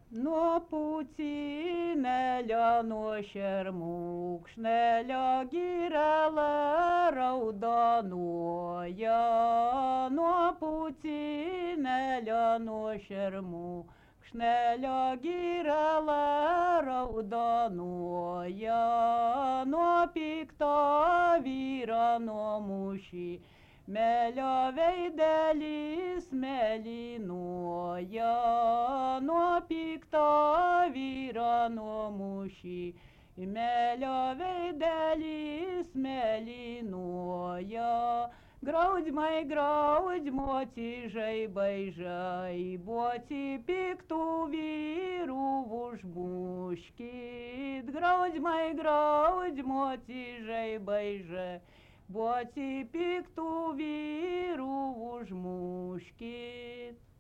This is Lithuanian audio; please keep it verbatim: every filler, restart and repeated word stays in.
nuo pucinelio, nuo šermukšnelio girela raudonuoja, nuo pucinelio, nuo šermukšnelio girela raudonuoja, nuo pikto vyro, nuo mūšį melio veidelis mėlynuoja, nuo pikto vyro, nuo mūšį melio veidelis mėlynuoja. Graudmai graudmoti žaibai žaibuoti, piktų vyrų užmuškit. Graudmai graudmoti žaibai žaibuoti, piktų vyrų užmuškit.